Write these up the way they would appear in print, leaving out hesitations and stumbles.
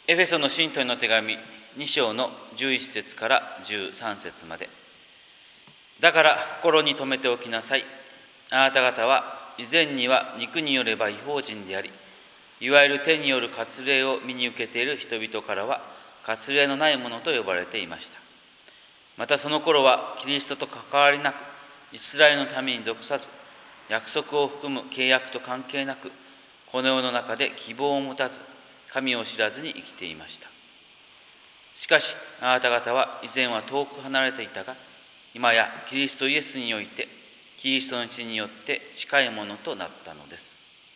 エフェソの信徒への手紙2章の11節から13節まで。だから心に留めておきなさい。あなた方は以前には肉によれば異邦人であり、いわゆる手による割礼を身に受けている人々からは割礼のないものと呼ばれていました。またその頃はキリストと関わりなく、イスラエルの民に属さず、約束を含む契約と関係なく、この世の中で希望を持たず、神を知らずに生きていました。しかし、あなた方は以前は遠く離れていたが、今やキリストイエスにおいて、キリストの血によって近いものとなったのです。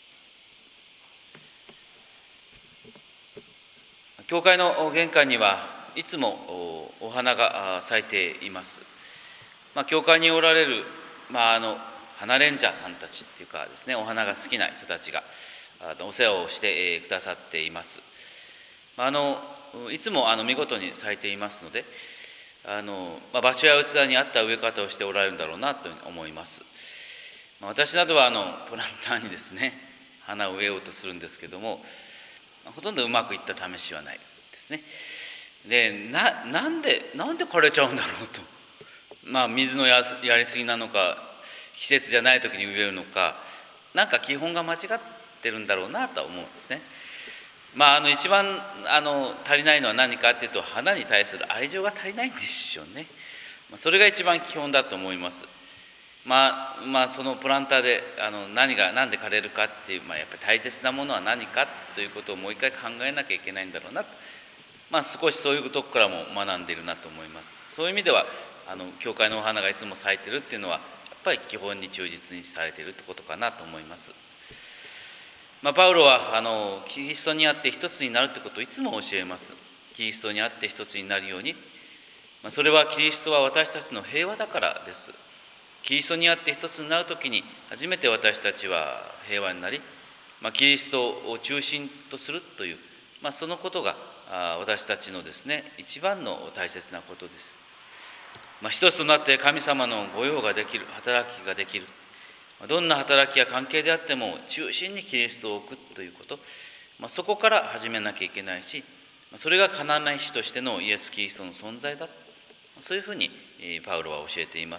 教会の玄関にはいつもお花が咲いています。教会におられる、花レンジャーさんたちっていうかですね、お花が好きな人たちがお世話をしてくださっています。いつも見事に咲いていますので、場所や器に合った植え方をしておられるんだろうなと思います。私などはプランターにですね、花を植えようとするんですけども、ほとんどうまくいった試しはないですね。で、なんで枯れちゃうんだろうと。水のやりすぎなのか、季節じゃない時に植えるのか、なんか基本が間違ってるんだろうなとは思うんですね。一番足りないのは何かっていうと、花に対する愛情が足りないんでしょうね。それが一番基本だと思います。そのプランターで何で枯れるかっていう、やっぱり大切なものは何かということをもう一回考えなきゃいけないんだろうなと、少しそういうとこからも学んでいるなと思います。そういう意味では教会のお花がいつも咲いてるっていうのは、やっぱり基本に忠実にされているってことかなと思います。パウロはキリストにあって一つになるということをいつも教えます。キリストにあって一つになるように、それはキリストは私たちの平和だからです。キリストにあって一つになるときに初めて私たちは平和になり、キリストを中心とするという、そのことが私たちのですね、一番の大切なことです。一つとなって神様の御用ができる、働きができる。どんな働きや関係であっても中心にキリストを置くということ、そこから始めなきゃいけないし、それが要石としてのイエス・キリストの存在だ、そういうふうにパウロは教えています。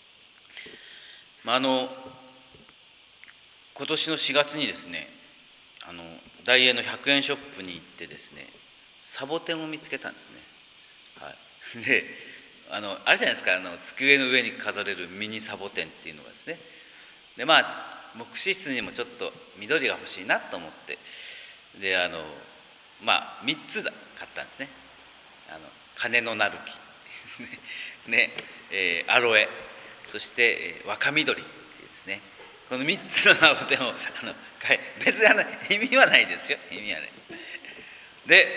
今年の4月にですね、ダイエーの100円ショップに行ってですね、サボテンを見つけたんですね。で、あれじゃないですか、机の上に飾れるミニサボテンっていうのがですね。で、牧師室にもちょっと緑が欲しいなと思って、で、3つ買ったんですね。金のなる木ですね。で、アロエ、そして若緑っていうですね、この3つのサボテンを別に意味はないですよ。意味はない。で、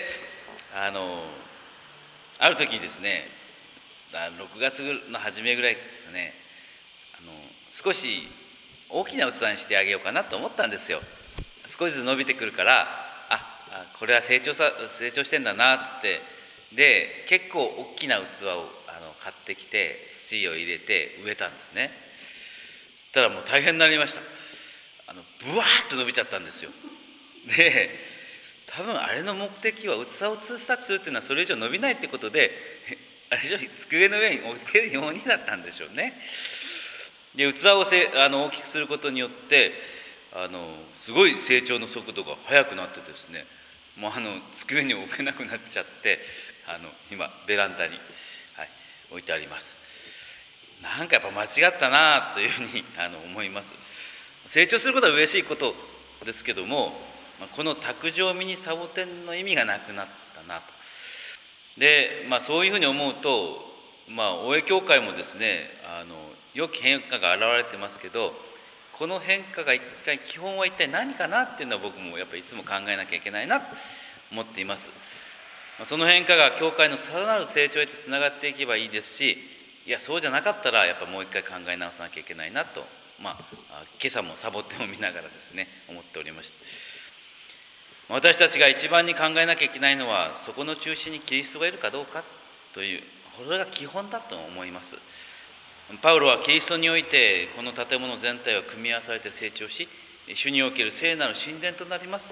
ある時にですね、6月の初めぐらいですね、少し大きな器にしてあげようかなと思ったんですよ。少しずつ伸びてくるから、これは成長してんだなっつって、で結構大きな器を買ってきて土を入れて植えたんですね。そしたらもう大変になりました。ブワーッと伸びちゃったんですよ。で、多分あれの目的は器を小さくするっていうのはそれ以上伸びないってことで、あれ以上机の上に置けるようになったんでしょうね。で、器を大きくすることによってすごい成長の速度が速くなってですね、もう机に置けなくなっちゃって、今ベランダに、置いてあります。なんかやっぱ間違ったなというふうに思います。成長することは嬉しいことですけども、この卓上ミニサボテンの意味がなくなったなと。で、そういうふうに思うと、大江教会もですね、良き変化が現れてますけど、この変化が基本は一体何かなっていうのは僕もやっぱりいつも考えなきゃいけないなと思っています。その変化が教会のさらなる成長へとつながっていけばいいですし、いやそうじゃなかったらやっぱもう一回考え直さなきゃいけないなと、今朝もサボテンを見ながらですね思っておりました。私たちが一番に考えなきゃいけないのは、そこの中心にキリストがいるかどうかという、これが基本だと思います。パウロはキリストにおいてこの建物全体は組み合わされて成長し、主における聖なる神殿となります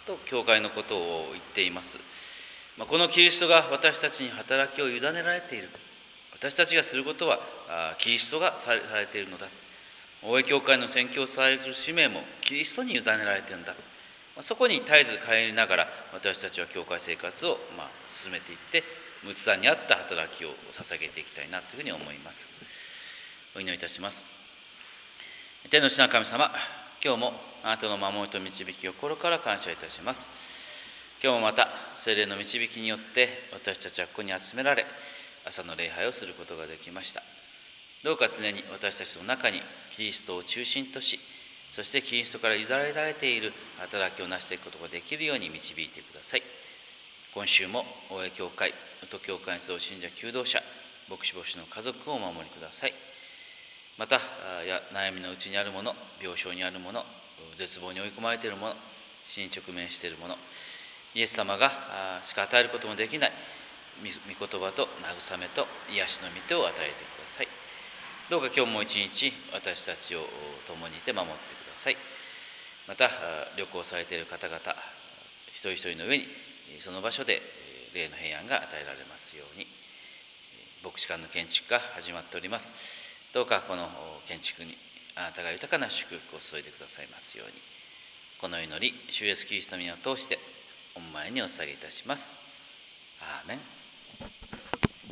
と教会のことを言っています。このキリストが私たちに働きを委ねられている。私たちがすることはキリストがされているのだ。大江教会の宣教される使命もキリストに委ねられているんだ。そこに絶えず帰りながら私たちは教会生活を進めていって仏壇にあった働きを捧げていきたいなというふうに思います。お祈りいたします。天の父なる神様、今日もあなたの守りと導きを心から感謝いたします。今日もまた聖霊の導きによって私たちはここに集められ、朝の礼拝をすることができました。どうか常に私たちの中にキリストを中心とし、そしてキリストから委ねられている働きを成していくことができるように導いてください。今週も大江教会、宇都教会に集う信者求道者、牧師牧師の家族をお守りください。また悩みのうちにある者、病床にある者、絶望に追い込まれている者、死に直面している者、イエス様がしか与えることもできない御言葉と慰めと癒しの御手を与えてください。どうか今日も一日私たちを共にいて守ってください。また旅行されている方々一人一人の上にその場所で霊の平安が与えられますように。牧師館の建築が始まっております。どうかこの建築にあなたが豊かな祝福を注いでくださいますように。この祈り、主イエスキリストの皆を通して御前にお捧げいたします。アーメン。